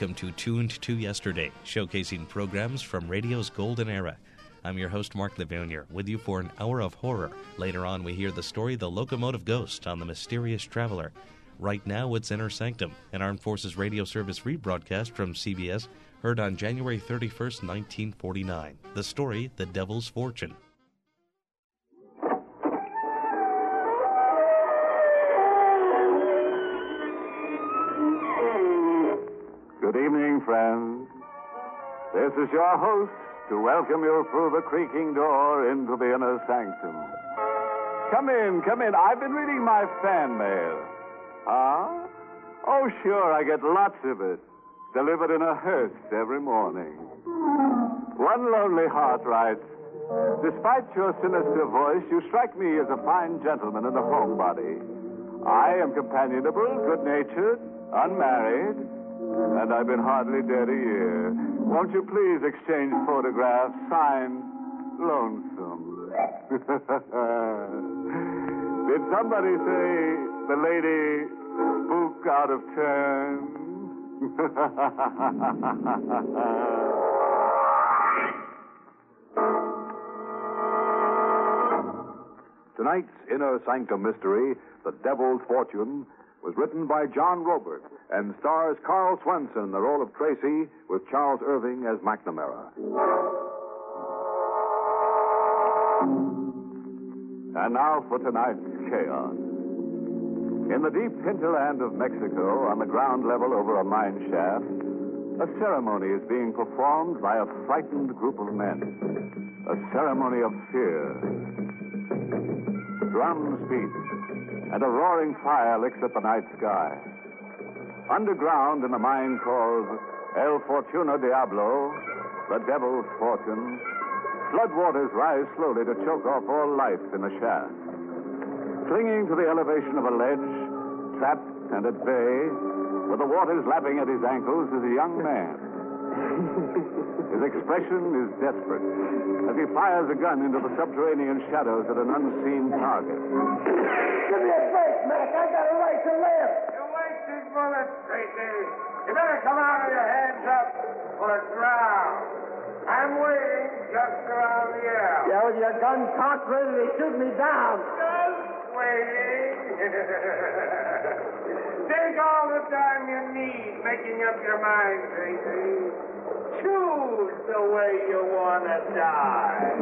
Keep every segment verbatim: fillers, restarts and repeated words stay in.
Welcome to Tuned to Yesterday, showcasing programs from radio's golden era. I'm your host, Mark Levanier, with you for an hour of horror. Later on, we hear the story The Locomotive Ghost on the Mysterious Traveler. Right now, it's Inner Sanctum, an Armed Forces Radio Service rebroadcast from C B S, heard on January thirty-first, nineteen forty-nine. The story, The Devil's Fortune. Good evening, friends. This is your host to welcome you through the creaking door into the inner sanctum. Come in, come in. I've been reading my fan mail. Huh? Oh, sure, I get lots of it. Delivered in a hearse every morning. One lonely heart writes, despite your sinister voice, you strike me as a fine gentleman and a homebody. I am companionable, good-natured, unmarried, and I've been hardly dead a year. Won't you please exchange photographs? Signed, Lonesome. Did somebody say the lady spook out of turn? Tonight's Inner Sanctum mystery, The Devil's Fortune, was written by John Robert and stars Carl Swenson in the role of Tracy, with Charles Irving as McNamara. And now for tonight's chaos. In the deep hinterland of Mexico, on the ground level over a mine shaft, a ceremony is being performed by a frightened group of men. A ceremony of fear. Drums beat, and a roaring fire licks at the night sky. Underground in the mine called El Fortuna Diablo, the Devil's Fortune, floodwaters rise slowly to choke off all life in the shaft. Clinging to the elevation of a ledge, trapped and at bay, with the waters lapping at his ankles, is a young man. His expression is desperate as he fires a gun into the subterranean shadows at an unseen target. Give me a break, Mac. I got a right to live. You're wasting bullets, Tracy. You better come out with your hands up or drown. I'm waiting just around the air. Yeah, with your gun cocked, ready to shoot me down. Just waiting. Take all the time you need making up your mind, Tracy. Choose the way you want to die.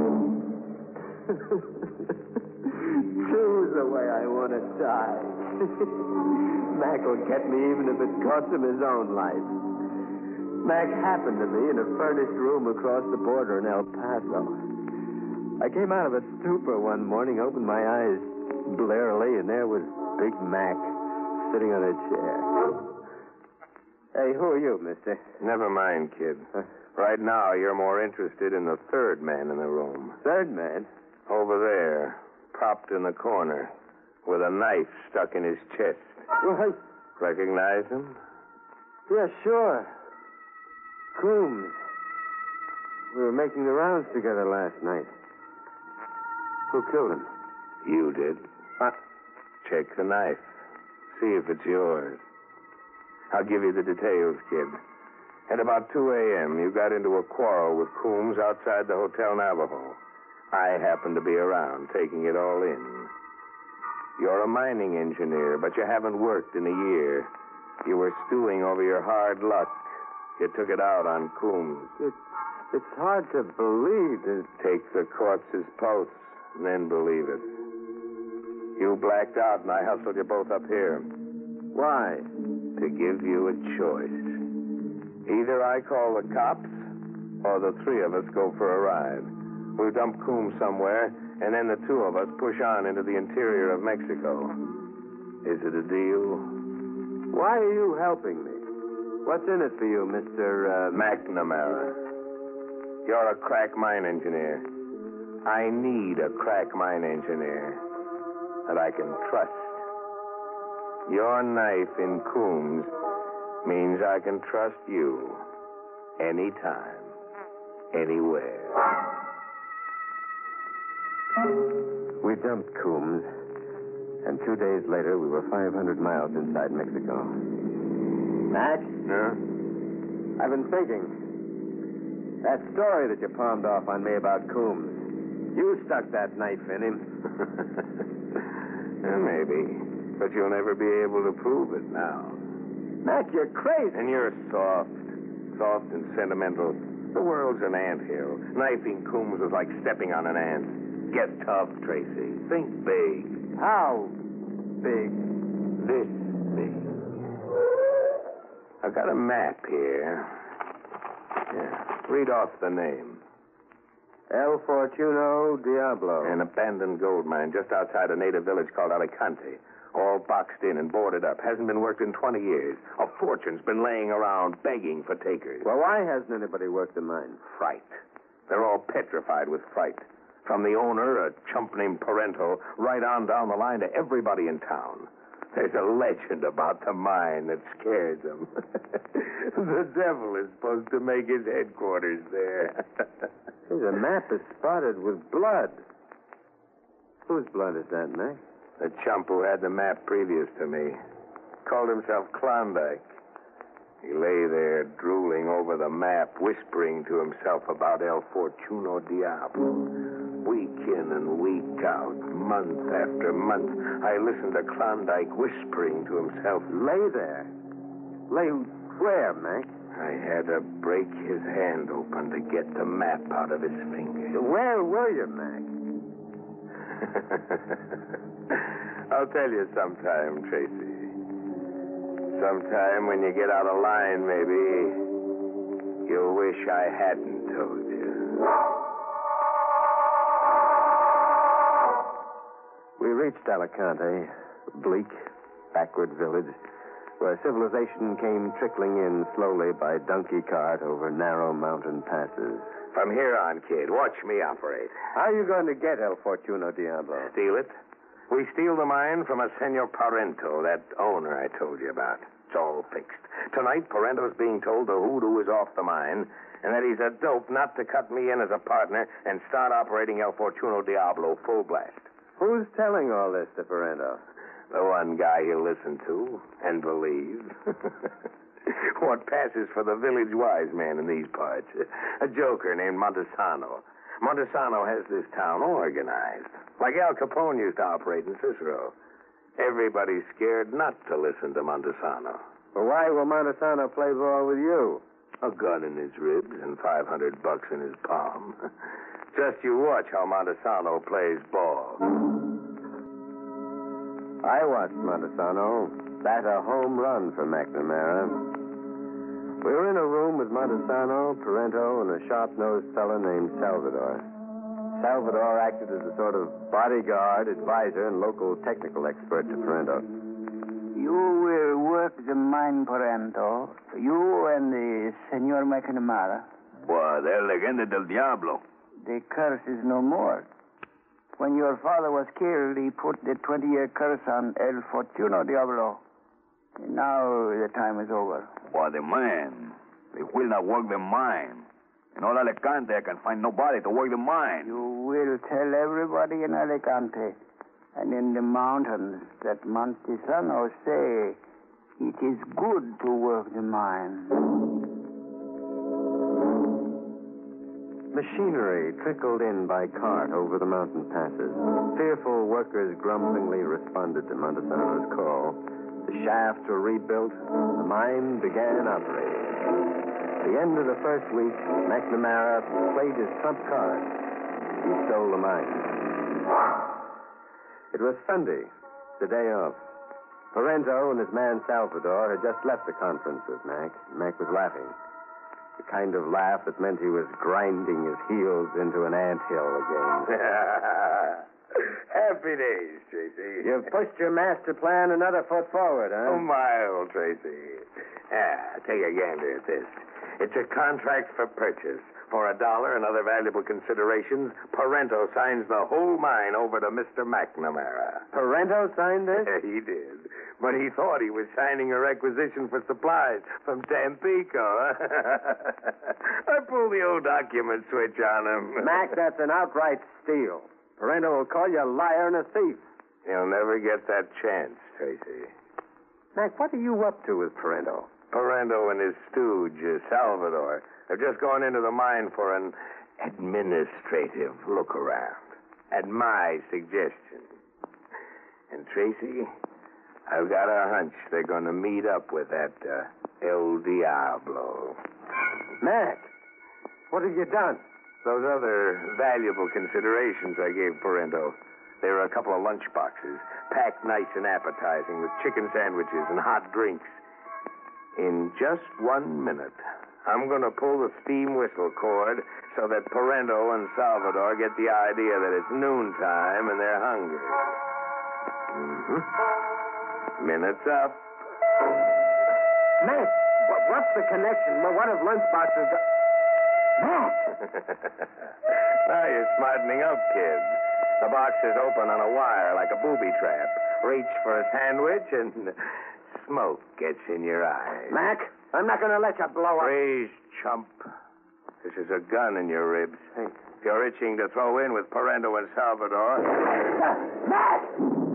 Choose the way I want to die. Mac will get me even if it costs him his own life. Mac happened to me in a furnished room across the border in El Paso. I came out of a stupor one morning, opened my eyes blearily, and there was Big Mac sitting on a chair. Hey, who are you, mister? Never mind, kid. Huh? Right now, you're more interested in the third man in the room. Third man? Over there, propped in the corner, with a knife stuck in his chest. What? Recognize him? Yeah, sure. Coombs. We were making the rounds together last night. Who killed him? You did. What? Check the knife. See if it's yours. I'll give you the details, kid. At about two a.m., you got into a quarrel with Coombs outside the Hotel Navajo. I happened to be around, taking it all in. You're a mining engineer, but you haven't worked in a year. You were stewing over your hard luck. You took it out on Coombs. It, it's hard to believe that... Take the corpse's pulse, and then believe it. You blacked out, and I hustled you both up here. Why? To give you a choice. Either I call the cops, or the three of us go for a ride. We dump Coombs somewhere, and then the two of us push on into the interior of Mexico. Is it a deal? Why are you helping me? What's in it for you, Mister Uh... McNamara? You're a crack mine engineer. I need a crack mine engineer that I can trust. Your knife in Coombs means I can trust you anytime, anywhere. We dumped Coombs, and two days later we were five hundred miles inside Mexico. Matt? Huh? I've been thinking. That story that you palmed off on me about Coombs. You stuck that knife in him. Yeah, maybe. But you'll never be able to prove it now. Mac, you're crazy. And you're soft. Soft and sentimental. The world's an anthill. Knifing Coombs was like stepping on an ant. Get tough, Tracy. Think big. How big? This big. I've got a map here. Yeah. Read off the name. El Fortuno Diablo. An abandoned gold mine just outside a native village called Alicante. All boxed in and boarded up. Hasn't been worked in twenty years. A fortune's been laying around begging for takers. Well, why hasn't anybody worked the mine? Fright. They're all petrified with fright. From the owner, a chump named Parento, right on down the line to everybody in town. There's a legend about the mine that scares them. The devil is supposed to make his headquarters there. The map is spotted with blood. Whose blood is that, Mac? The chump who had the map previous to me. Called himself Klondike. He lay there drooling over the map, whispering to himself about El Fortuno Diablo. Week in and week out, month after month, I listened to Klondike whispering to himself. Lay there? Lay where, Mac? I had to break his hand open to get the map out of his finger. Where were you, Mac? I'll tell you sometime, Tracy. Sometime when you get out of line, maybe, you'll wish I hadn't told you. We reached Alicante, a bleak, backward village, where civilization came trickling in slowly by donkey cart over narrow mountain passes. From here on, kid, watch me operate. How are you going to get El Fortuno Diablo? Steal it? We steal the mine from a Senor Parento, that owner I told you about. It's all fixed. Tonight, Parento's being told the hoodoo is off the mine, and that he's a dope not to cut me in as a partner and start operating El Fortuno Diablo full blast. Who's telling all this to Parento? The one guy he'll listen to and believe. What passes for the village wise man in these parts? A joker named Montesano. Montesano has this town organized, like Al Capone used to operate in Cicero. Everybody's scared not to listen to Montesano. Well, why will Montesano play ball with you? A gun in his ribs and five hundred bucks in his palm. Just you watch how Montesano plays ball. I watched Montesano bat a home run for McNamara. We were in a room with Montesano, Parento, and a sharp-nosed fellow named Salvador. Salvador acted as a sort of bodyguard, advisor, and local technical expert to Parento. You will work the mine, Parento. You and the Senor McNamara. Pues, el legenda del diablo. The curse is no more. When your father was killed, he put the twenty-year curse on El Fortuno Diablo. And now the time is over. Why, the man. They will not work the mine. In all Alicante, I can find nobody to work the mine. You will tell everybody in Alicante and in the mountains that Montesano say it is good to work the mine. Machinery trickled in by cart over the mountain passes. Fearful workers grumblingly responded to Montesano's call. The shafts were rebuilt. The mine began operating. At the end of the first week, McNamara played his trump card. He stole the mine. It was Sunday, the day off. Parento and his man Salvador had just left the conference with Mac. Mac was laughing. The kind of laugh that meant he was grinding his heels into an anthill again. Happy days, Tracy. You've pushed your master plan another foot forward, huh? Oh, my old Tracy. Ah, take a gander at this. It's a contract for purchase. For a dollar and other valuable considerations, Parento signs the whole mine over to Mister McNamara. Parento signed this? Yeah, he did. But he thought he was signing a requisition for supplies from Tampico. I pulled the old document switch on him. Mac, that's an outright steal. Parento will call you a liar and a thief. You'll never get that chance, Tracy. Mac, what are you up to with Parento? Parendo and his stooge, uh, Salvador, have just gone into the mine for an administrative look around. At my suggestion. And Tracy, I've got a hunch they're going to meet up with that uh, El Diablo. Mac, what have you done? Those other valuable considerations I gave Parendo. There are a couple of lunch boxes, packed nice and appetizing with chicken sandwiches and hot drinks. In just one minute, I'm going to pull the steam whistle cord so that Parendo and Salvador get the idea that it's noontime and they're hungry. Mm-hmm. Minute's up. Mac, wh- what's the connection? Well, what have lunchboxes got? Mac! Now you're smartening up, kid. The box is open on a wire like a booby trap. Reach for a sandwich and smoke gets in your eyes. Mac, I'm not going to let you blow up. Freeze, chump. This is a gun in your ribs. If you're itching to throw in with Parendo and Salvador... Mac!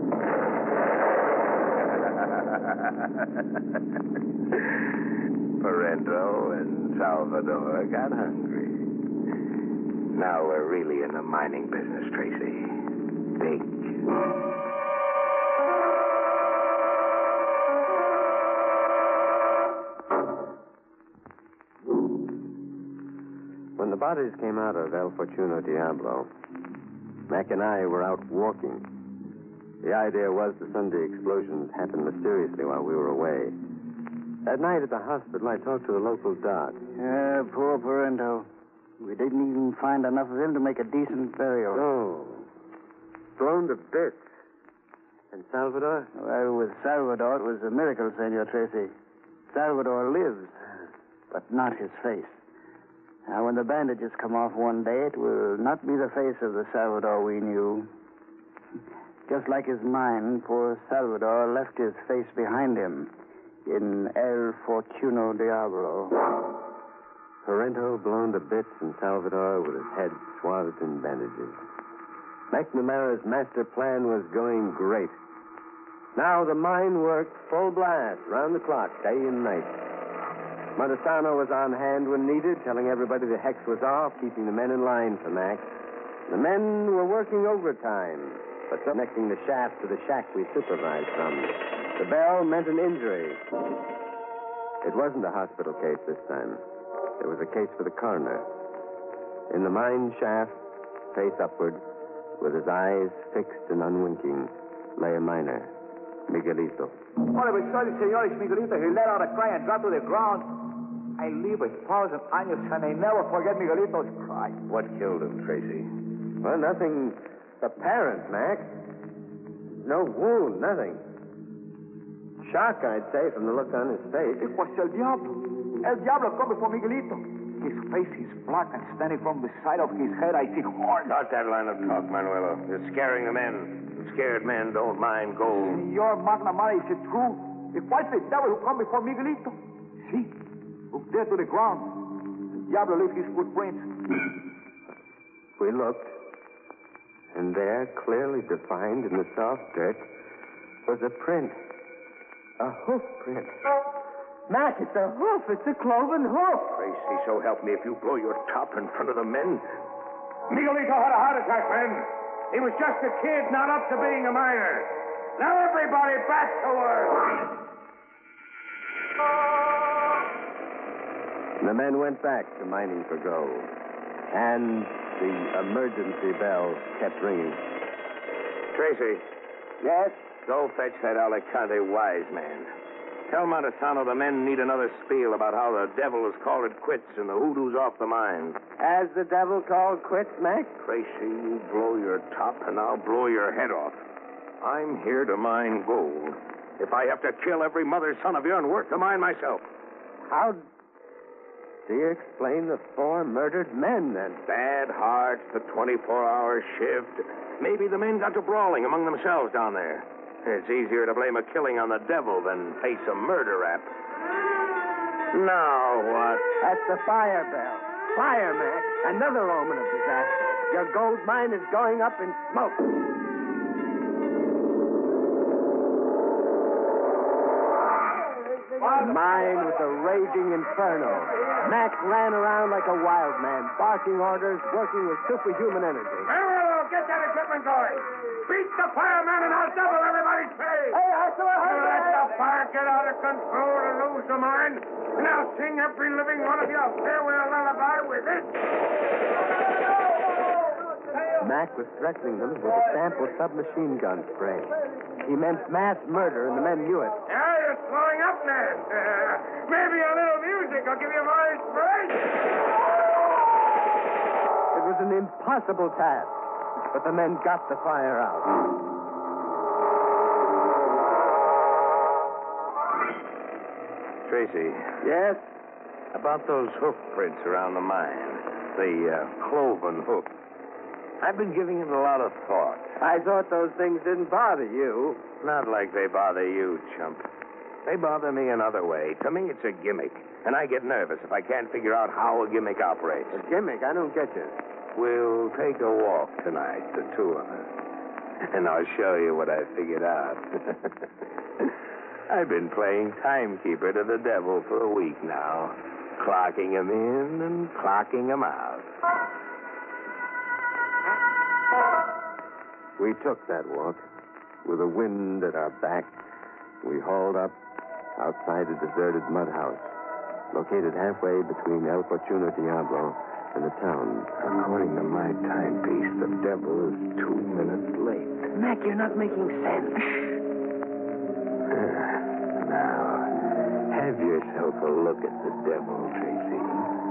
Parendo and Salvador got hungry. Now we're really in the mining business, Tracy. Big. When the bodies came out of El Fortuno Diablo, Mac and I were out walking. The idea was the Sunday explosions happened mysteriously while we were away. That night at the hospital, I talked to the local doc. Yeah, poor Parendo. We didn't even find enough of him to make a decent burial. Oh. Blown to bits. And Salvador? Well, with Salvador, it was a miracle, Senor Tracy. Salvador lives, but not his face. Now, when the bandages come off one day, it will not be the face of the Salvador we knew. Just like his mind, poor Salvador left his face behind him in El Fortuno Diablo. Parendo blown to bits and Salvador with his head swathed in bandages. McNamara's master plan was going great. Now the mine worked full blast, round the clock, day and night. Montesano was on hand when needed, telling everybody the hex was off, keeping the men in line for Mac. The men were working overtime, but connecting the shaft to the shack we supervised from. The bell meant an injury. It wasn't a hospital case this time. It was a case for the coroner. In the mine shaft, face upward, with his eyes fixed and unwinking, lay a miner, Miguelito. All of a sudden, Senor Miguelito, he let out a cry and dropped to the ground. I live a thousand años and I never forget Miguelito's cry. What killed him, Tracy? Well, nothing apparent, Mac. No wound, nothing. Shock, I'd say, from the look on his face. It was El Diablo. El Diablo come before Miguelito. His face is black and standing from the side of his head, I see horns. Start that line of talk, Manuelo. You're scaring the men. Scared men don't mind gold. Senor McNamara, is it true? It was the devil who come before Miguelito. See? Look there to the ground. El Diablo left his footprints. We looked, and there, clearly defined in the soft dirt, was a print. A hoof print. Mac, it's a hoof. It's a cloven hoof. Tracy, so help me if you blow your top in front of the men. Miguelito had a heart attack, men. He was just a kid, not up to being a miner. Now everybody back to work. The men went back to mining for gold. And the emergency bell kept ringing. Tracy. Yes? Go fetch that Alicante wise man. Tell Montesano the men need another spiel about how the devil has called it quits and the hoodoo's off the mine. Has the devil called quits, Mac? Tracy, you blow your top and I'll blow your head off. I'm here to mine gold. If I have to kill every mother's son of you and work the mine myself. How do you explain the four murdered men, then? Bad hearts, the twenty-four hour shift. Maybe the men got to brawling among themselves down there. It's easier to blame a killing on the devil than face a murder rap. Now what? That's the fire bell. Fire, Mac. Another omen of disaster. Your gold mine is going up in smoke. Why, The mine was a raging inferno. Mac ran around like a wild man, barking orders, working with superhuman energy. Manuel, get that equipment going. Beat the fireman and I'll double everybody's pay. Hey, I saw her. Let the fire get out of control and lose the mine, and I'll sing every living one of you a farewell lullaby with it. Mac was threatening them with a sample submachine gun spray. He meant mass murder, and the men knew it. Yeah, you're slowing up, man. Maybe a little music will give you more inspiration. It was an impossible task, but the men got the fire out. Tracy. Yes? About those hoof prints around the mine, the uh, cloven hoof. I've been giving it a lot of thought. I thought those things didn't bother you. Not like they bother you, chump. They bother me another way. To me, it's a gimmick, and I get nervous if I can't figure out how a gimmick operates. A gimmick? I don't get you. We'll take a walk tonight, the two of us, and I'll show you what I figured out. I've been playing timekeeper to the devil for a week now, clocking him in and clocking him out. We took that walk. With the wind at our back, we hauled up outside a deserted mud house, located halfway between El Fortuno Diablo and the town. According to my timepiece, the devil is two minutes late. Mac, you're not making sense. Now, have yourself a look at the devil, Tracy.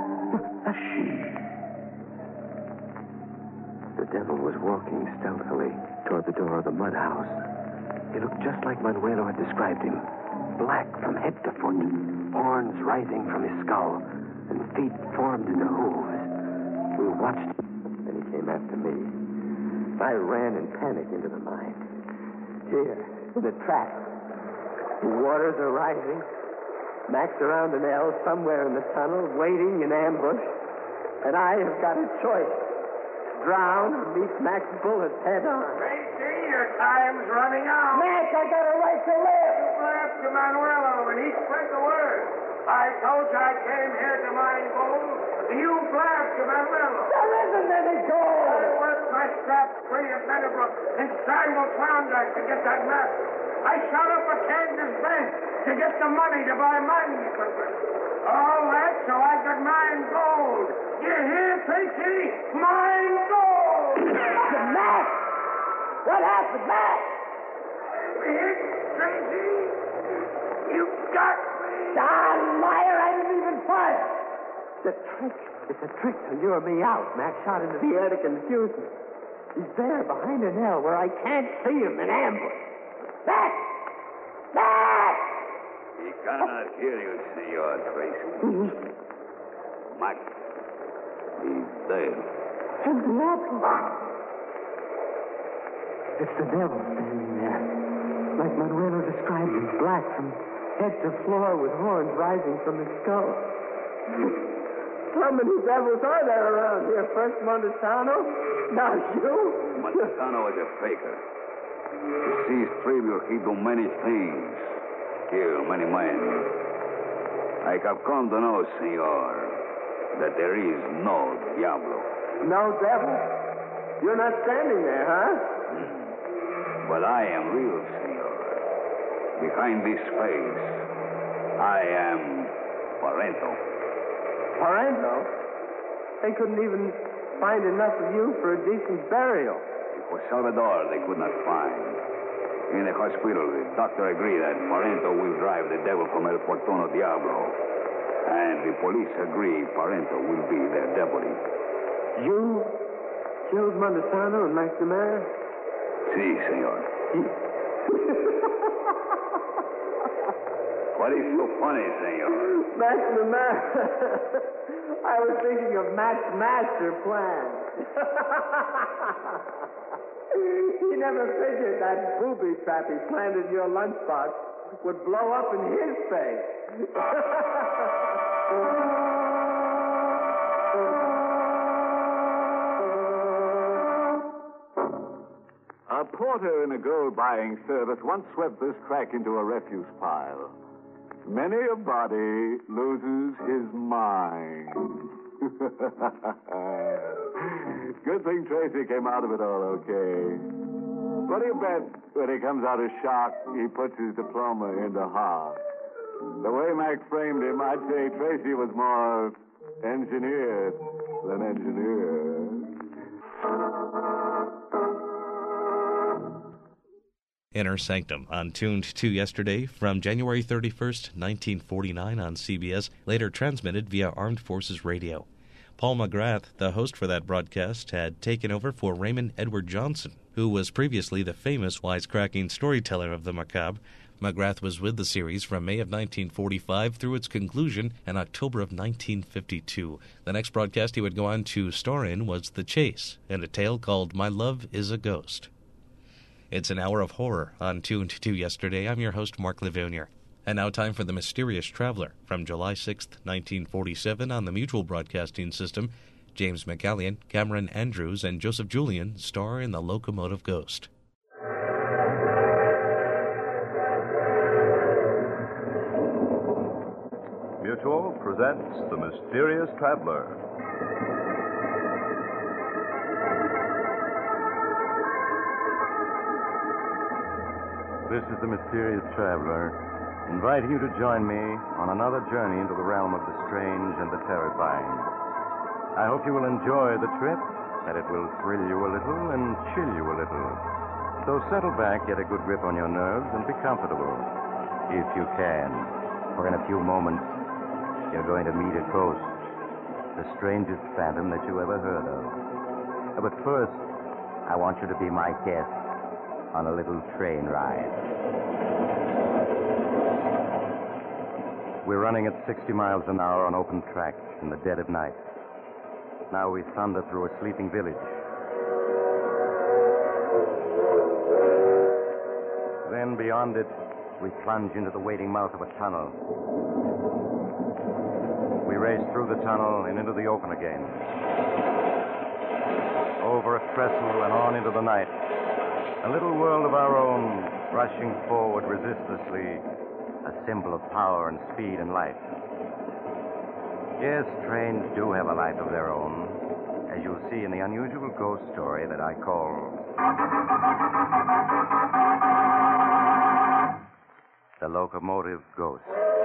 The devil was walking stealthily toward the door of the mud house. He looked just like Manuelo had described him. Black from head to foot, horns rising from his skull, and feet formed into hooves. We watched him, and he came after me. I ran in panic into the mine. Here, in the trap. The waters are rising. Mac's around an L somewhere in the tunnel, waiting in ambush. And I have got a choice. Drown or meet Mac's bullets head on. Tracy, your time's running out. Mac, I got a right to live. You blast to Manuelo, and he spread the word. I told you I came here to mine gold, and you blast to Manuelo. There isn't any gold. I worked my straps free at Meadowbrook and strangled Klondike to get that map. I shot up a Kansas bank to get the money to buy mining equipment. All that so I could mine gold. You hear, Tracy? Mine gold! Mac! What happened, Mac? We hit, Tracy. You got me. Ah, liar, I didn't even fire. It's a trick. It's a trick to lure me out. Mac shot into the air to confuse me. He's there behind an L where I can't see him in ambush. Mac! Mac! He cannot hear you, Senor Tracy. Mac, he's dead. El Diablo. It's the devil standing there. Like Manuelo described him, black from head to floor with horns rising from his skull. How many devils are there around here? First Montesano, now you. Montesano is a faker. He sees Trivio. He do many things. Kill many men. I have come to know, senor, that there is no Diablo. No devil? You're not standing there, huh? But I am real, senor. Behind this face, I am Parento. Parento? They couldn't even find enough of you for a decent burial. For Salvador, they could not find. In the hospital, the doctor agreed that Parento will drive the devil from El Fortuno Diablo. And the police agree Parento will be their deputy. You killed Montesano and McNamara? Si, senor. What is so funny, senor? McNamara. I was thinking of Mac's master plan. He never figured that booby trap he planted in your lunchbox would blow up in his face. A porter in a gold buying service once swept this track into a refuse pile. Many a body loses his mind. Good thing Tracy came out of it all okay. What do you bet when he comes out of shock, he puts his diploma in the heart? The way Mac framed him, I'd say Tracy was more engineered than engineered. Inner Sanctum on Tuned to Yesterday from January thirty-first, nineteen forty-nine on C B S, later transmitted via Armed Forces Radio. Paul McGrath, the host for that broadcast, had taken over for Raymond Edward Johnson, who was previously the famous wisecracking storyteller of the macabre. McGrath was with the series from May of nineteen forty-five through its conclusion in October of nineteen fifty-two. The next broadcast he would go on to star in was The Chase, and a tale called My Love is a Ghost. It's an hour of horror on Tuned to Yesterday. I'm your host, Mark Levonier. And now time for The Mysterious Traveler from July sixth, nineteen forty-seven on the Mutual Broadcasting System. James McCallion, Cameron Andrews, and Joseph Julian star in The Locomotive Ghost. Mutual presents The Mysterious Traveler. This is The Mysterious Traveler, inviting you to join me on another journey into the realm of the strange and the terrifying. I hope you will enjoy the trip, that it will thrill you a little and chill you a little. So settle back, get a good grip on your nerves, and be comfortable, if you can. For in a few moments, you're going to meet a ghost, the strangest phantom that you ever heard of. But first, I want you to be my guest on a little train ride. We're running at sixty miles an hour on open track in the dead of night. Now we thunder through a sleeping village. Then beyond it, we plunge into the waiting mouth of a tunnel. We race through the tunnel and into the open again. Over a trestle and on into the night. A little world of our own, rushing forward resistlessly, a symbol of power and speed and life. Yes, trains do have a life of their own, as you'll see in the unusual ghost story that I call The Locomotive Ghost.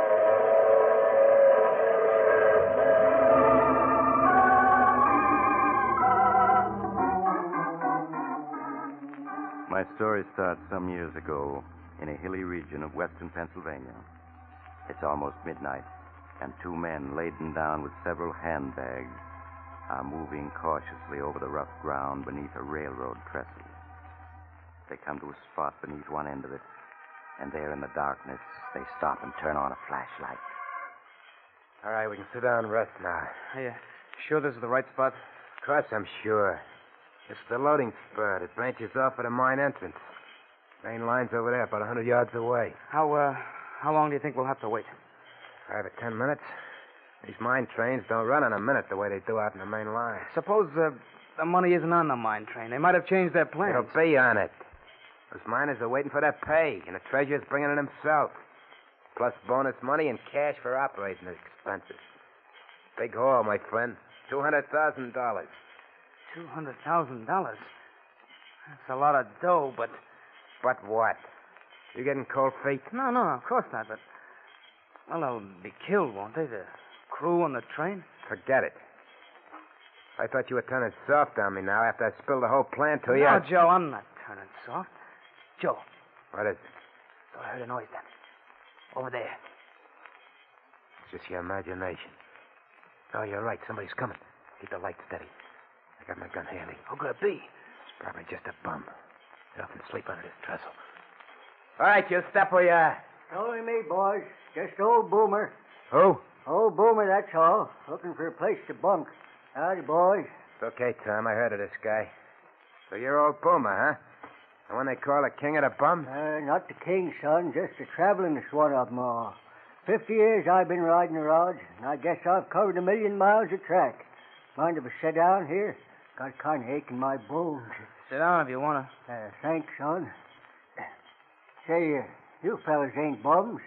My story starts some years ago in a hilly region of western Pennsylvania. It's almost midnight, and two men laden down with several handbags are moving cautiously over the rough ground beneath a railroad trestle. They come to a spot beneath one end of it, and there in the darkness, they stop and turn on a flashlight. All right, we can sit down and rest now. Are you sure this is the right spot? Of course I'm sure. It's the loading spur. It branches off at a mine entrance. Main line's over there, about a hundred yards away. How, uh, how long do you think we'll have to wait? Five or ten minutes. These mine trains don't run in a minute the way they do out in the main line. Suppose uh, the money isn't on the mine train. They might have changed their plans. It'll be on it. Those miners are waiting for their pay, and the treasurer's bringing it himself. Plus bonus money and cash for operating expenses. Big haul, my friend. Two hundred thousand dollars. Two hundred thousand dollars? That's a lot of dough, but... But what? You getting cold feet? No, no, of course not, but... Well, they'll be killed, won't they? The crew on the train? Forget it. I thought you were turning soft on me now after I spilled the whole plan to you. No, Joe, I'm not turning soft. Joe. What is it? Oh, I heard a noise then. Over there. It's just your imagination. Oh, you're right. Somebody's coming. Keep the light steady. I got my gun handy. Who could it be? It's probably just a bum. He'll often sleep under this trestle. All right, you step where you are. Only me, boys. Just old Boomer. Who? Old Boomer, that's all. Looking for a place to bunk. Howdy, boys. It's okay, Tom. I heard of this guy. So you're old Boomer, huh? The one they call the king of the bums? Uh, not the king, son. Just the travelingest one of them all. Fifty years I've been riding the rods, and I guess I've covered a million miles of track. Mind if I sit down here? Got kind of ache in my bones. Sit down if you want to. Uh, thanks, son. Say, uh, you fellas ain't bums.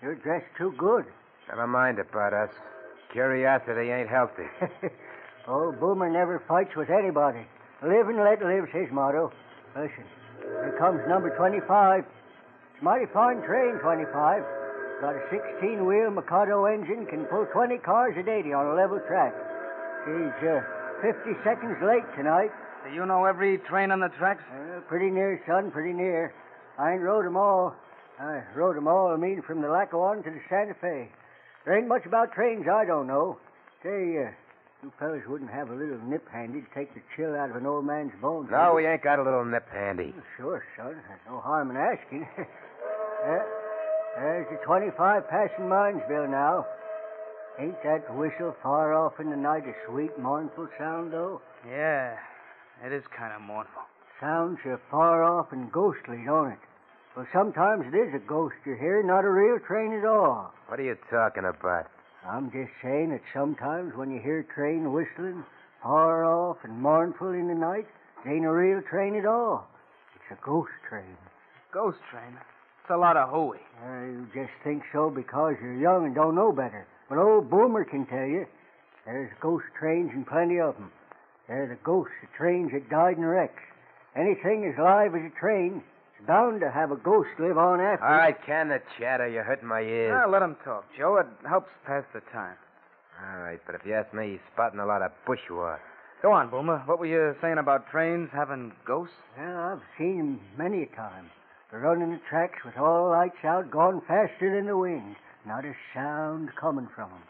You're dressed too good. Never mind about us. Curiosity ain't healthy. Old Boomer never fights with anybody. Live and let live's his motto. Listen, here comes number twenty-five. It's a mighty fine train, twenty-five. Got a sixteen-wheel Mikado engine, can pull twenty cars a day on a level track. He's uh, fifty seconds late tonight. Do you know every train on the tracks? Uh, pretty near, son, pretty near. I ain't rode 'em all. I rode 'em all, I mean, from the Lackawanna to the Santa Fe. There ain't much about trains I don't know. Say, uh, you fellas wouldn't have a little nip handy to take the chill out of an old man's bones. No, we ain't got a little nip handy. Oh, sure, son. There's no harm in asking. uh, there's the twenty-five passing Minesville now. Ain't that whistle far off in the night a sweet, mournful sound, though? Yeah, it is kind of mournful. Sounds so far off and ghostly, don't it? Well, sometimes it is a ghost you hear, not a real train at all. What are you talking about? I'm just saying that sometimes when you hear a train whistling far off and mournful in the night, it ain't a real train at all. It's a ghost train. Ghost train? It's a lot of hooey. Uh, you just think so because you're young and don't know better. But old Boomer can tell you. There's ghost trains and plenty of them. They're the ghosts of trains that died in wrecks. Anything as live as a train is bound to have a ghost live on after. All right, can the chatter. You're hurting my ears. Ah, let him talk, Joe. It helps pass the time. All right, but if you ask me, he's spotting a lot of bushwa. Go on, Boomer. What were you saying about trains having ghosts? Well, I've seen 'em many a time. They're running the tracks with all lights out, going faster than the wind. Not a sound coming from 'em.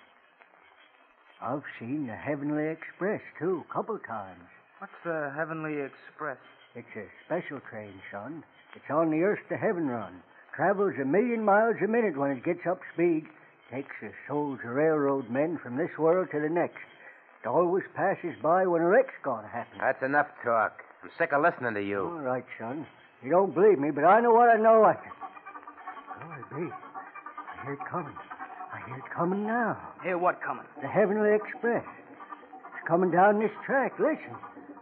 I've seen the Heavenly Express, too, a couple times. What's the Heavenly Express? It's a special train, son. It's on the Earth to Heaven run. Travels a million miles a minute when it gets up speed. Takes the souls of railroad men from this world to the next. It always passes by when a wreck's going to happen. That's enough talk. I'm sick of listening to you. All right, son. You don't believe me, but I know what I know. I... Oh, be. I hear it coming. I hear it coming now. Hear what coming? The Heavenly Express. It's coming down this track. Listen.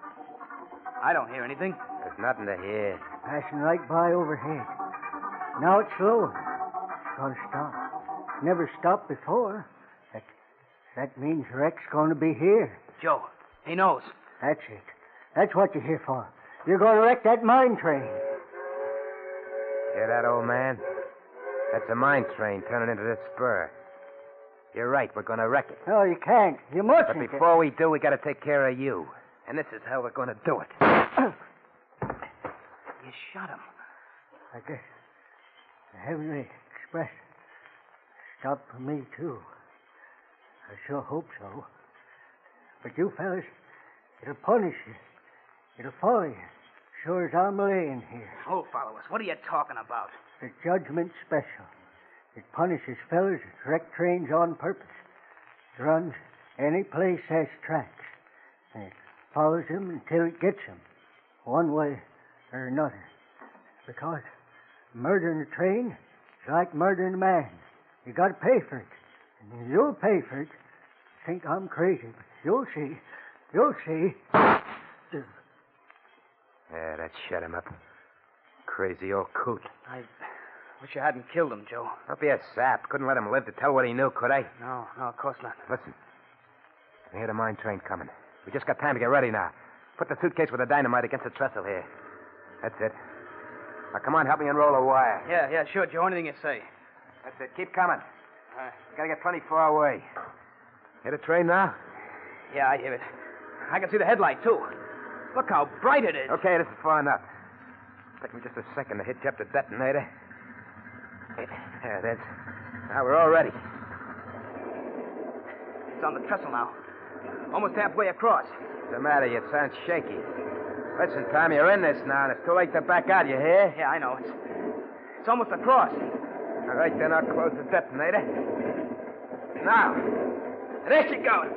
I don't hear anything. There's nothing to hear. Passing right by overhead. Now it's slowing. It's going to stop. It's never stopped before. That, that means the wreck's going to be here. Joe, he knows. That's it. That's what you're here for. You're going to wreck that mine train. Hear that, old man? That's a mine train turning into this spur. You're right. We're going to wreck it. No, you can't. You mustn't. But before we do, we got to take care of you. And this is how we're going to do it. You shot him. I guess the Heavenly Express stopped for me, too. I sure hope so. But you fellas, it'll punish you. It'll follow you, sure as I'm laying here. Oh, follow us. What are you talking about? The Judgment Special. It punishes fellas that wreck trains on purpose. It runs any place has tracks. And it follows them until it gets them, one way or another. Because murdering a train is like murdering a man. You got to pay for it. And you'll pay for it. Think I'm crazy, but you'll see. You'll see. Yeah, that shut him up. Crazy old coot. I wish you hadn't killed him, Joe. Don't be a sap. Couldn't let him live to tell what he knew, could I? No, no, of course not. Listen. I hear the mine train coming. We just got time to get ready now. Put the suitcase with the dynamite against the trestle here. That's it. Now, come on, help me unroll the wire. Yeah, yeah, sure, Joe. Anything you say. That's it. Keep coming. All right. We gotta get plenty far away. Hear the train now? Yeah, I hear it. I can see the headlight, too. Look how bright it is. Okay, this is far enough. Take me just a second to hitch up the detonator. There it is. Now we're all ready. It's on the trestle now. Almost halfway across. What's the matter? You sound shaky. Listen, Tom, you're in this now, and it's too late to back out, you hear? Yeah, I know. It's, it's almost across. All right, then I'll close the detonator. Now. There she goes.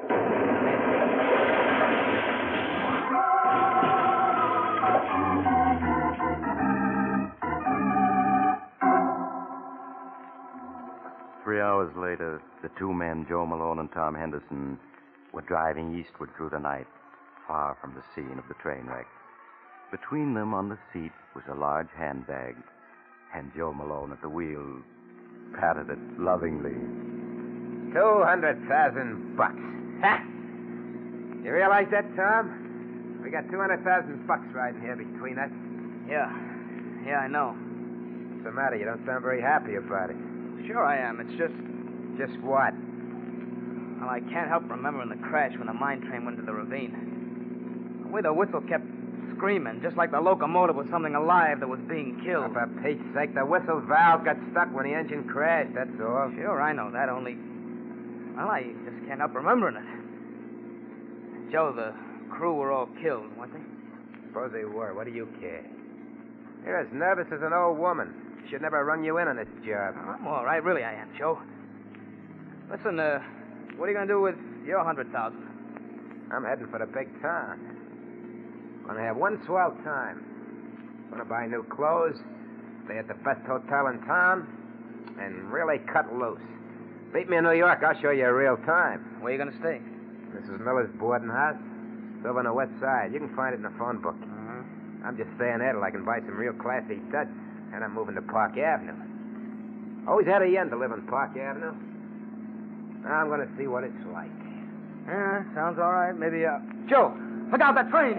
Three hours later, the two men, Joe Malone and Tom Henderson, were driving eastward through the night, far from the scene of the train wreck. Between them on the seat was a large handbag, and Joe Malone at the wheel patted it lovingly. Two hundred thousand bucks. Ha! You realize that, Tom? We got two hundred thousand bucks riding here between us. Yeah. Yeah, I know. What's the matter? You don't sound very happy about it. Sure I am. It's just... Just what? Well, I can't help remembering the crash when the mine train went to the ravine. The way the whistle kept screaming, just like the locomotive was something alive that was being killed. Oh, for Pete's sake, the whistle valve got stuck when the engine crashed, that's all. Sure, I know that, only... Well, I just can't help remembering it. Joe, the crew were all killed, weren't they? Suppose they were. What do you care? You're as nervous as an old woman. Should never run you in on this job. I'm all right, really I am, Joe. Listen, uh, what are you going to do with your hundred thousand? I'm heading for the big town. Gonna have one swell time. Gonna buy new clothes, stay at the best hotel in town, and really cut loose. Meet me in New York, I'll show you a real time. Where are you going to stay? Missus Miller's boarding house. It's over on the west side. You can find it in the phone book. Uh-huh. I'm just staying there till I can buy some real classy duds. And I'm moving to Park Avenue. Always had a yen to live on Park Avenue. Now I'm going to see what it's like. Yeah, sounds all right. Maybe, uh... Joe, look out, that train!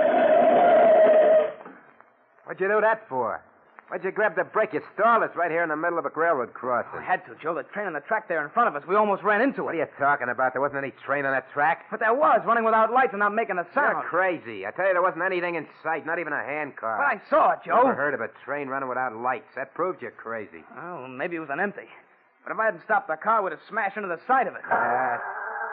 What'd you do that for? Why'd you grab the brake? You stalled us right here in the middle of a railroad crossing. I had to, Joe. The train on the track there in front of us. We almost ran into it. What are you talking about? There wasn't any train on that track. But there was, running without lights and not making a sound. You're crazy. I tell you, there wasn't anything in sight, not even a handcar. But I saw it, Joe. Never heard of a train running without lights. That proves you're crazy. Oh, maybe it was an empty. But if I hadn't stopped the car, we'd have smashed into the side of it. Ah. Uh,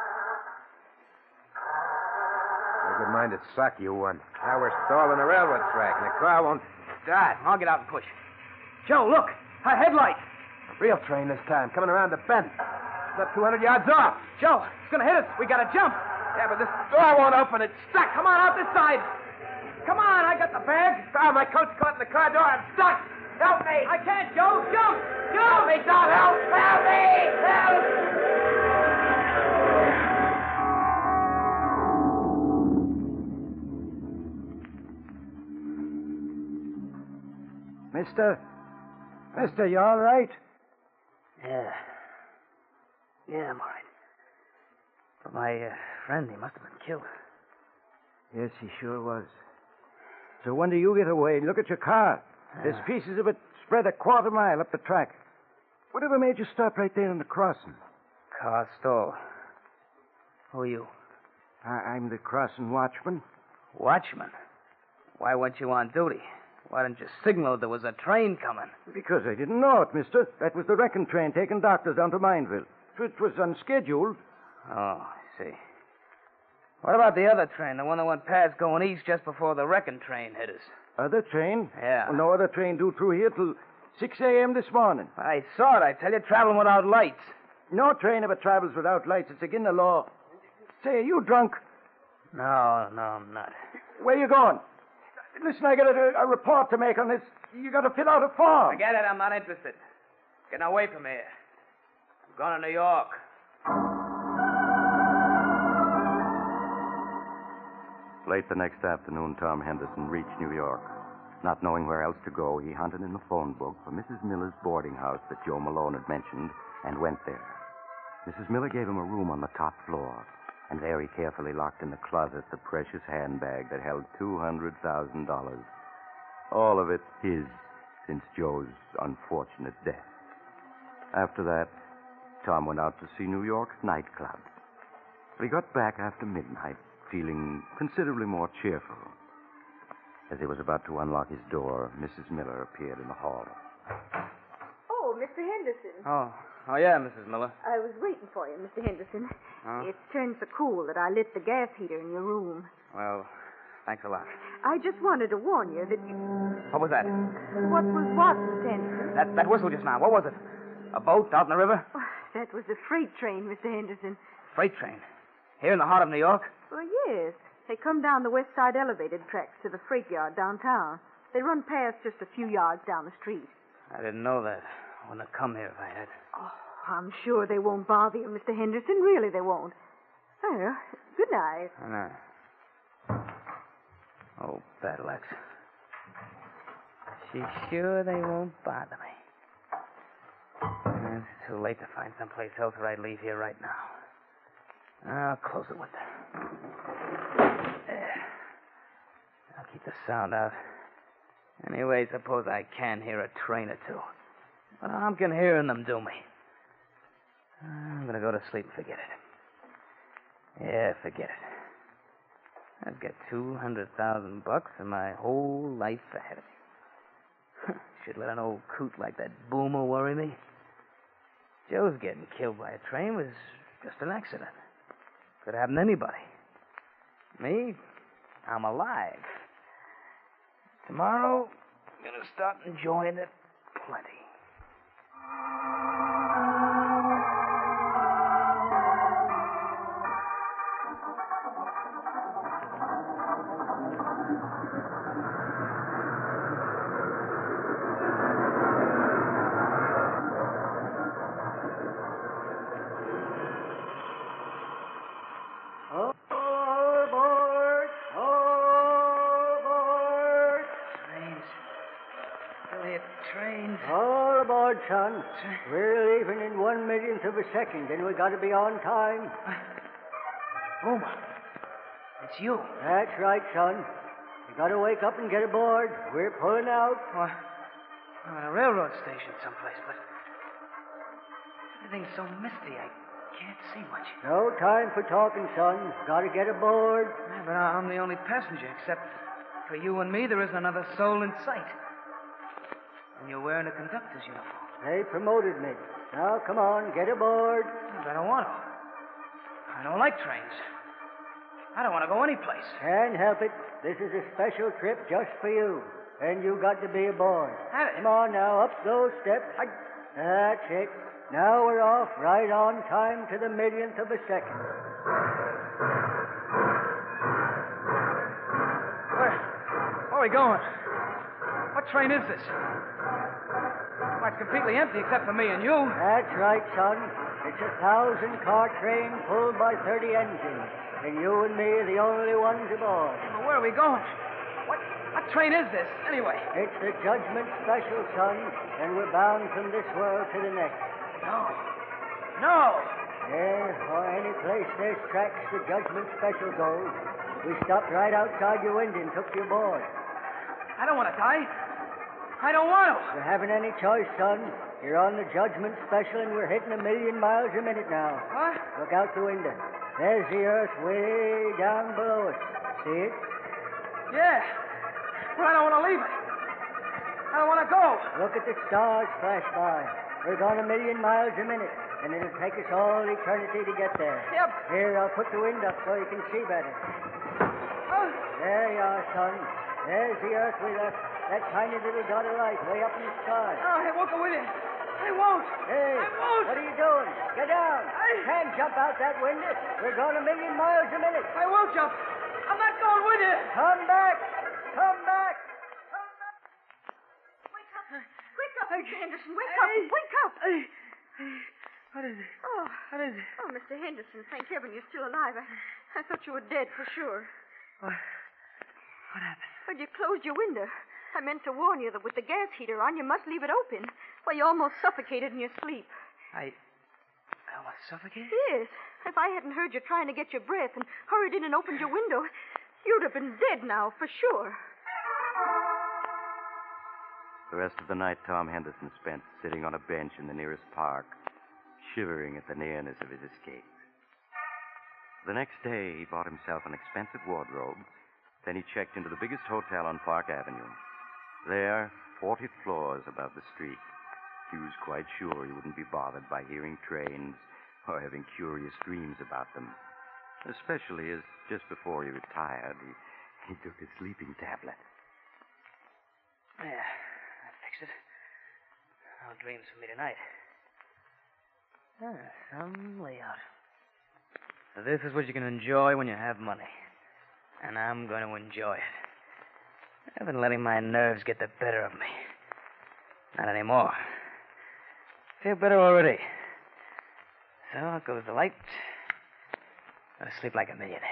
a good mind to suck, you one. Now we're stalled on the railroad track, and the car won't start. I'll get out and push. Joe, look! A headlight! A real train this time, coming around the bend. It's not two hundred yards off. Joe, it's gonna hit us. We gotta jump. Yeah, but this door won't open. It's stuck. Come on, out this side. Come on, I got the bag. Oh, my coat's caught in the car door. I'm stuck. Help me. I can't, Joe. Jump! Jump! Help me, Tom. Help! Help me! Help! Mister? Mister, you all right? Yeah. Yeah, I'm all right. But my uh, friend, he must have been killed. Yes, he sure was. So when do you get away? Look at your car. Uh, There's pieces of it spread a quarter mile up the track. Whatever made you stop right there in the crossing? Car stall. Who are you? I- I'm the crossing watchman. Watchman? Why weren't you on duty? Why didn't you signal there was a train coming? Because I didn't know it, mister. That was the wrecking train taking doctors down to Mineville. It was unscheduled. Oh, I see. What about the other train, the one that went past going east just before the wrecking train hit us? Other train? Yeah. Well, no other train due through here till six a.m. this morning. I saw it, I tell you, traveling without lights. No train ever travels without lights. It's against the law. Say, are you drunk? No, no, I'm not. Where you going? Listen, I got a, a report to make on this. You got to fill out a form. Forget it, I'm not interested. Getting away from here. I'm going to New York. Late the next afternoon, Tom Henderson reached New York. Not knowing where else to go, he hunted in the phone book for Missus Miller's boarding house that Joe Malone had mentioned and went there. Missus Miller gave him a room on the top floor, and there he carefully locked in the closet the precious handbag that held two hundred thousand dollars. All of it his since Joe's unfortunate death. After that, Tom went out to see New York's nightclubs. But he got back after midnight, feeling considerably more cheerful. As he was about to unlock his door, Missus Miller appeared in the hall. Oh, Mister Henderson. Oh, oh yeah, Missus Miller. I was waiting for you, Mister Henderson. Huh? It's turned so cool that I lit the gas heater in your room. Well, thanks a lot. I just wanted to warn you that you... What was that? What was what, Mister Henderson? That that whistle just now. What was it? A boat out in the river? Oh, that was a freight train, Mister Henderson. Freight train? Here in the heart of New York? Well, yes. They come down the west side elevated tracks to the freight yard downtown. They run past just a few yards down the street. I didn't know that. I wouldn't have come here if I had. Oh, I'm sure they won't bother you, Mister Henderson. Really, they won't. Well, good night. I know. Oh, battle axe. She's sure they won't bother me. It's too late to find someplace else or I'd leave here right now. I'll close the window. There. I'll keep the sound out. Anyway, suppose I can hear a train or two. But I'm can hearing them do me. I'm gonna go to sleep and forget it. Yeah, forget it. I've got two hundred thousand bucks and my whole life ahead of me. Should let an old coot like that Boomer worry me. Joe's getting killed by a train was just an accident. Could happen to anybody. Me, I'm alive. Tomorrow, I'm gonna start enjoying it plenty. Son, we're leaving in one millionth of a second, and we got to be on time. Boomer, it's you. That's right, son. You got to wake up and get aboard. We're pulling out. Well, I'm at a railroad station someplace, but everything's so misty, I can't see much. No time for talking, son. Got to get aboard. Yeah, but I'm the only passenger, except for you and me. There isn't another soul in sight. And you're wearing a conductor's uniform. They promoted me. Now, come on, get aboard. I don't want to. I don't like trains. I don't want to go anyplace. Can't help it. This is a special trip just for you. And you got to be aboard. Have it. Come on now, up those steps. I... That's it. Now we're off right on time to the millionth of a second. Where? Where are we going? What train is this? Well, it's completely empty except for me and you. That's right, son. It's a thousand-car train pulled by thirty engines. And you and me are the only ones aboard. Well, where are we going? What what train is this, anyway? It's the Judgment Special, son. And we're bound from this world to the next. No. No! Yeah, or any place there's tracks, the Judgment Special goes. We stopped right outside your window and took you aboard. I don't want to die. I don't want to. You haven't any choice, son. You're on the Judgment Special, and we're hitting a million miles a minute now. What? Look out the window. There's the earth way down below us. See it? Yeah. But I don't want to leave it. I don't want to go. Look at the stars flash by. We're going a million miles a minute, and it'll take us all eternity to get there. Yep. Here, I'll put the wind up so you can see better. Oh. There you are, son. There's the earth we left. That tiny little dot of light way up in the sky. Oh, I won't go with you. I won't. Hey, I won't. What are you doing? Get down. I can't jump out that window. We're going a million miles a minute. I won't jump. I'm not going with you. Come back. Come back. Come back. Wake up. Wake up, Mister Henderson. Wake up. Wake up. What is it? Oh. What is it? Oh, Mister Henderson, thank heaven you're still alive. I, I thought you were dead for sure. What? What happened? Well, you closed your window. I meant to warn you that with the gas heater on, you must leave it open. Well, you almost suffocated in your sleep. I... I almost suffocated? Yes. If I hadn't heard you trying to get your breath and hurried in and opened your window, you'd have been dead now, for sure. The rest of the night, Tom Henderson spent sitting on a bench in the nearest park, shivering at the nearness of his escape. The next day, he bought himself an expensive wardrobe. Then he checked into the biggest hotel on Park Avenue. There, forty floors above the street, he was quite sure he wouldn't be bothered by hearing trains or having curious dreams about them. Especially as just before he retired, he, he took a sleeping tablet. Yeah, I fixed it. No dreams for me tonight. Ah, some layout. This is what you can enjoy when you have money. And I'm going to enjoy it. I've been letting my nerves get the better of me. Not anymore. Feel better already. So out goes the light. Gonna sleep like a millionaire.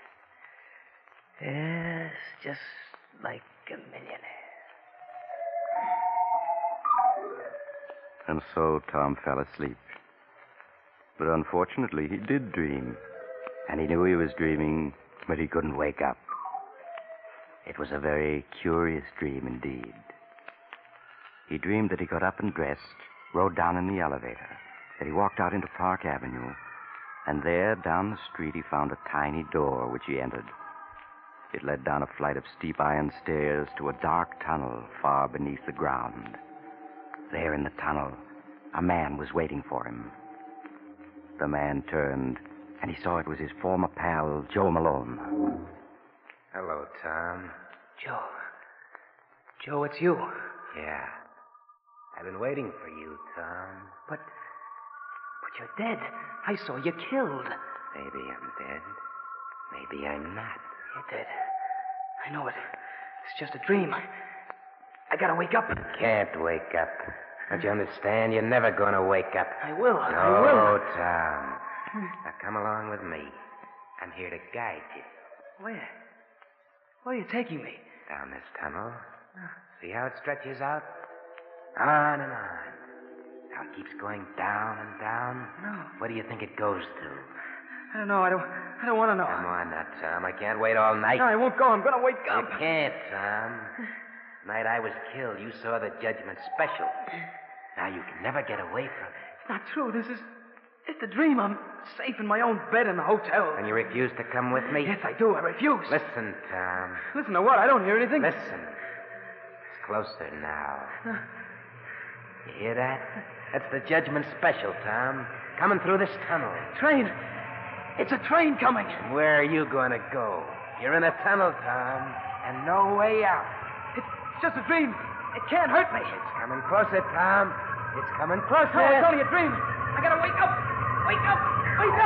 Yes, just like a millionaire. And so Tom fell asleep. But unfortunately, he did dream. And he knew he was dreaming, but he couldn't wake up. It was a very curious dream indeed. He dreamed that he got up and dressed, rode down in the elevator, that he walked out into Park Avenue, and there, down the street, he found a tiny door which he entered. It led down a flight of steep iron stairs to a dark tunnel far beneath the ground. There in the tunnel, a man was waiting for him. The man turned, and he saw it was his former pal, Joe Malone. Hello, Tom. Joe. Joe, it's you. Yeah. I've been waiting for you, Tom. But... but you're dead. I saw you killed. Maybe I'm dead. Maybe I'm not. You're dead. I know it. It's just a dream. I gotta wake up. You can't wake up. Don't you understand? You're never gonna wake up. I will. No, I will. Tom. Now come along with me. I'm here to guide you. Where? Where are you taking me? Down this tunnel. See how it stretches out? On and on. Now it keeps going down and down. No. Where do you think it goes to? I don't know. I don't. I don't want to know. Come on, now, Tom. I can't wait all night. No, I won't go. I'm gonna wake up. You can't, Tom. Night I was killed, you saw the judgment special. Now you can never get away from it. It's not true. This is. It's a dream. I'm safe in my own bed in the hotel. And you refuse to come with me? Yes, I do. I refuse. Listen, Tom. Listen to what? I don't hear anything. Listen. It's closer now. Uh, You hear that? That's the judgment special, Tom. Coming through this tunnel. Train. It's a train coming. Where are you going to go? You're in a tunnel, Tom, and no way out. It's just a dream. It can't hurt me. It's coming closer, Tom. It's coming closer. No, it's only a dream. I gotta wake up. Wake up. Wake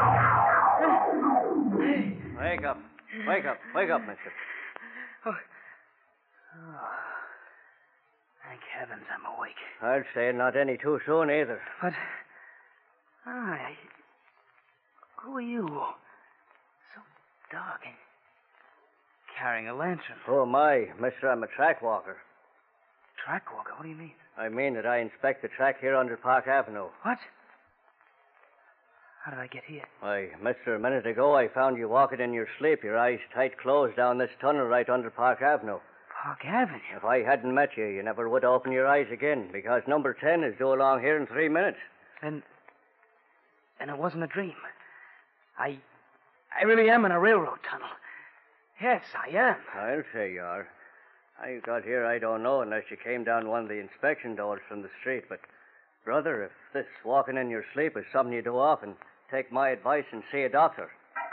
up. Wake up. Wake up. Wake up, mister. Oh. Oh. Thank heavens I'm awake. I'd say not any too soon either. But, I... Who are you? So dark and carrying a lantern. Oh, my, mister, I'm a track walker. Track walker? What do you mean? I mean that I inspect the track here under Park Avenue. What? How did I get here? Why, mister, a minute ago I found you walking in your sleep, your eyes tight closed down this tunnel right under Park Avenue. Park Avenue? If I hadn't met you, you never would open your eyes again, because number ten is due along here in three minutes. And... and it wasn't a dream. I... I really am in a railroad tunnel. Yes, I am. I'll say you are. How you got here, I don't know, unless you came down one of the inspection doors from the street. But, brother, if this walking in your sleep is something you do often, take my advice and see a doctor.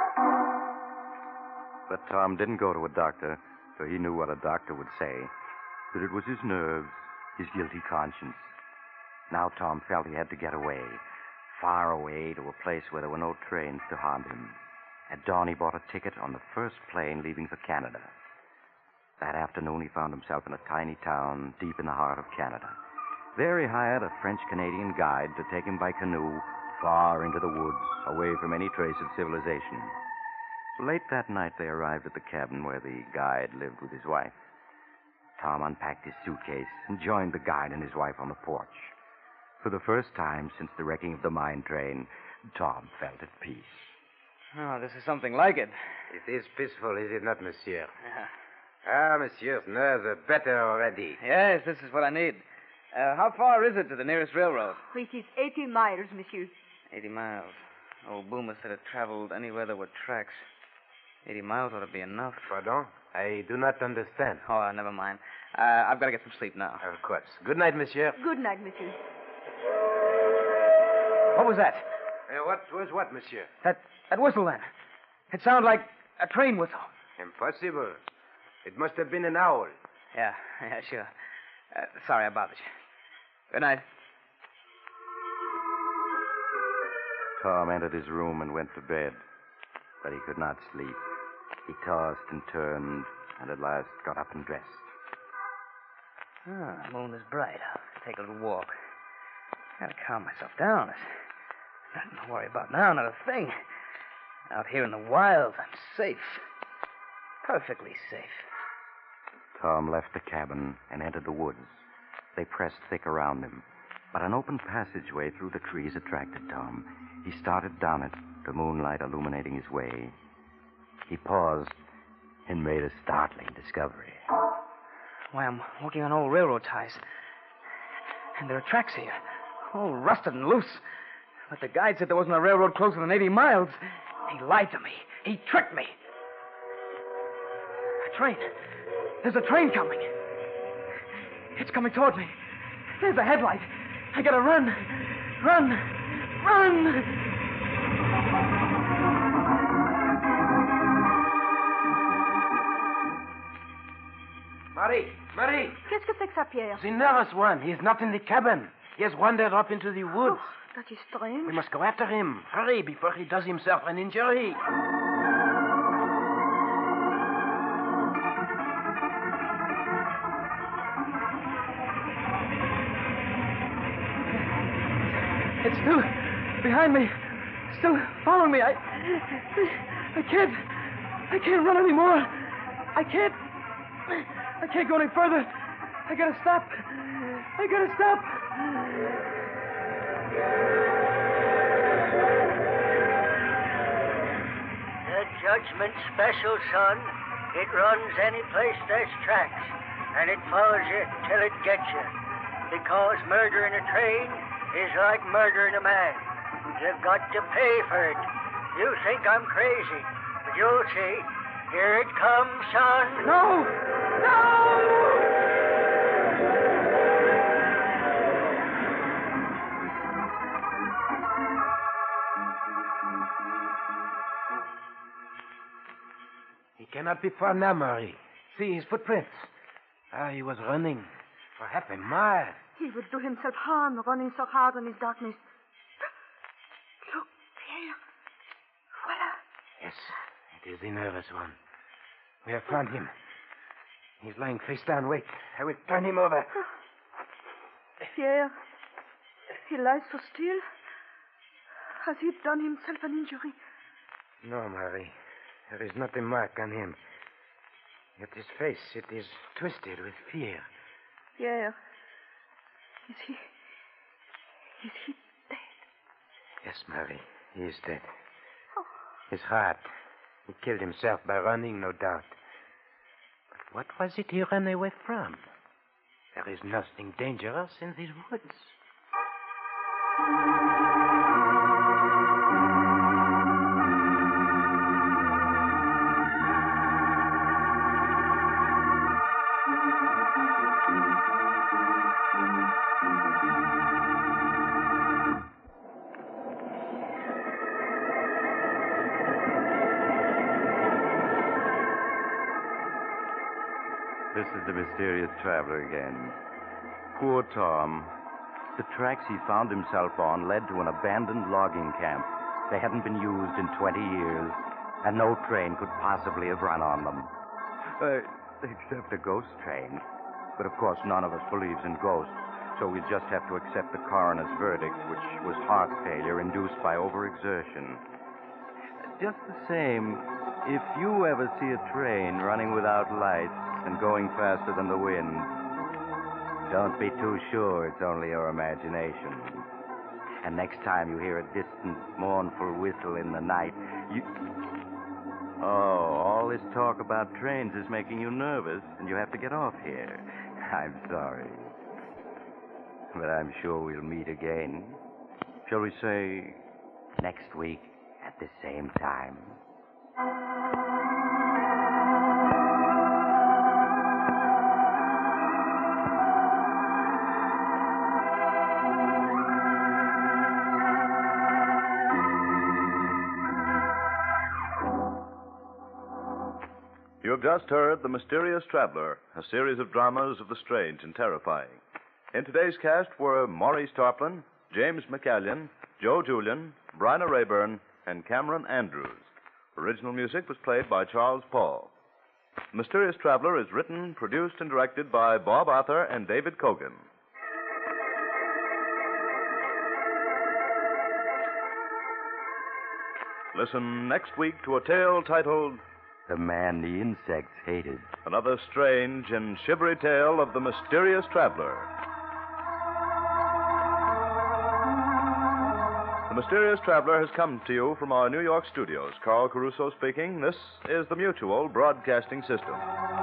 But Tom didn't go to a doctor, for he knew what a doctor would say. That it was his nerves, his guilty conscience. Now Tom felt he had to get away, far away to a place where there were no trains to haunt him. At dawn, he bought a ticket on the first plane leaving for Canada. That afternoon, he found himself in a tiny town deep in the heart of Canada. There he hired a French-Canadian guide to take him by canoe far into the woods, away from any trace of civilization. Late that night, they arrived at the cabin where the guide lived with his wife. Tom unpacked his suitcase and joined the guide and his wife on the porch. For the first time since the wrecking of the mine train, Tom felt at peace. Oh, this is something like it. It is peaceful, is it not, monsieur? Yeah. Ah, monsieur's nerves are better already. Yes, this is what I need. Uh, how far is it to the nearest railroad? It is eighty miles, monsieur. Eighty miles. Old Boomer said it traveled anywhere there were tracks. Eighty miles ought to be enough. Pardon? I do not understand. Oh, never mind. Uh, I've got to get some sleep now. Of course. Good night, monsieur. Good night, monsieur. What was that? Uh, what was what, monsieur? That that whistle then. It sounded like a train whistle. Impossible. It must have been an owl. Yeah, yeah, sure. Uh, sorry I bothered you. Good night. Tom entered his room and went to bed, but he could not sleep. He tossed and turned, and at last got up and dressed. Ah, the moon is bright. I'll take a little walk. Gotta calm myself down. There's nothing to worry about now, not a thing. Out here in the wilds, I'm safe. Perfectly safe. Tom left the cabin and entered the woods. They pressed thick around him. But an open passageway through the trees attracted Tom. He started down it, the moonlight illuminating his way. He paused and made a startling discovery. Why, I'm walking on old railroad ties. And there are tracks here, all rusted and loose. But the guide said there wasn't a railroad closer than eighty miles. He lied to me. He tricked me. A train. There's a train coming. It's coming toward me. There's a headlight. I gotta run. Run. Run. Marie, Marie. Qu'est-ce que c'est que ça, Pierre? The nervous one. He is not in the cabin. He has wandered up into the woods. Oh, that is strange. We must go after him. Hurry, before he does himself an injury. It's still behind me. Still following me. I... I can't... I can't run anymore. I can't... I can't go any further. I gotta stop. I gotta stop. The judgment special, son. It runs any place there's tracks, and it follows you till it gets you. Because murdering a train is like murdering a man. You've got to pay for it. You think I'm crazy, but you'll see. Here it comes, son. No! No! He cannot be far now, Marie. See his footprints. Ah, he was running for half a mile. He would do himself harm running so hard in his darkness. Look, Pierre. Voila. Yes, it is the nervous one. We have found him. He's lying face down. Wait, I will turn him over. Pierre, he lies so still. Has he done himself an injury? No, Marie. There is not a mark on him. Yet his face, it is twisted with fear. Pierre, is he... Is he dead? Yes, Marie, he is dead. Oh. His heart. He killed himself by running, no doubt. But what was it he ran away from? There is nothing dangerous in these woods. This is the mysterious traveler again. Poor Tom. The tracks he found himself on led to an abandoned logging camp. They hadn't been used in twenty years, and no train could possibly have run on them. Uh, except a ghost train. But of course, none of us believes in ghosts, so we just have to accept the coroner's verdict, which was heart failure induced by overexertion. Just the same, if you ever see a train running without lights and going faster than the wind, don't be too sure it's only your imagination. And next time you hear a distant, mournful whistle in the night, you... Oh, all this talk about trains is making you nervous, and you have to get off here. I'm sorry. But I'm sure we'll meet again. Shall we say next week at the same time? You have just heard The Mysterious Traveler, a series of dramas of the strange and terrifying. In today's cast were Maurice Tarplin, James McCallion, Joe Julian, Bryna Rayburn, and Cameron Andrews. Original music was played by Charles Paul. The Mysterious Traveler is written, produced, and directed by Bob Arthur and David Kogan. Listen next week to a tale titled The Man the Insects Hated. Another strange and shivery tale of the mysterious traveler. The Mysterious Traveler has come to you from our New York studios. Carl Caruso speaking. This is the Mutual Broadcasting System.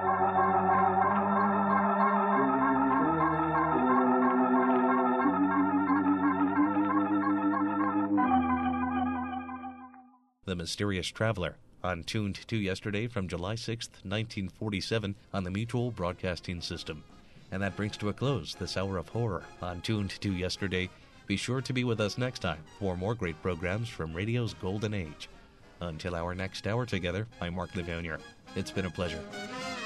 The Mysterious Traveler, on Tuned to Yesterday from July sixth, nineteen forty-seven, on the Mutual Broadcasting System. And that brings to a close this hour of horror on Tuned to Yesterday. Be sure to be with us next time for more great programs from radio's golden age. Until our next hour together, I'm Mark Levanier. It's been a pleasure.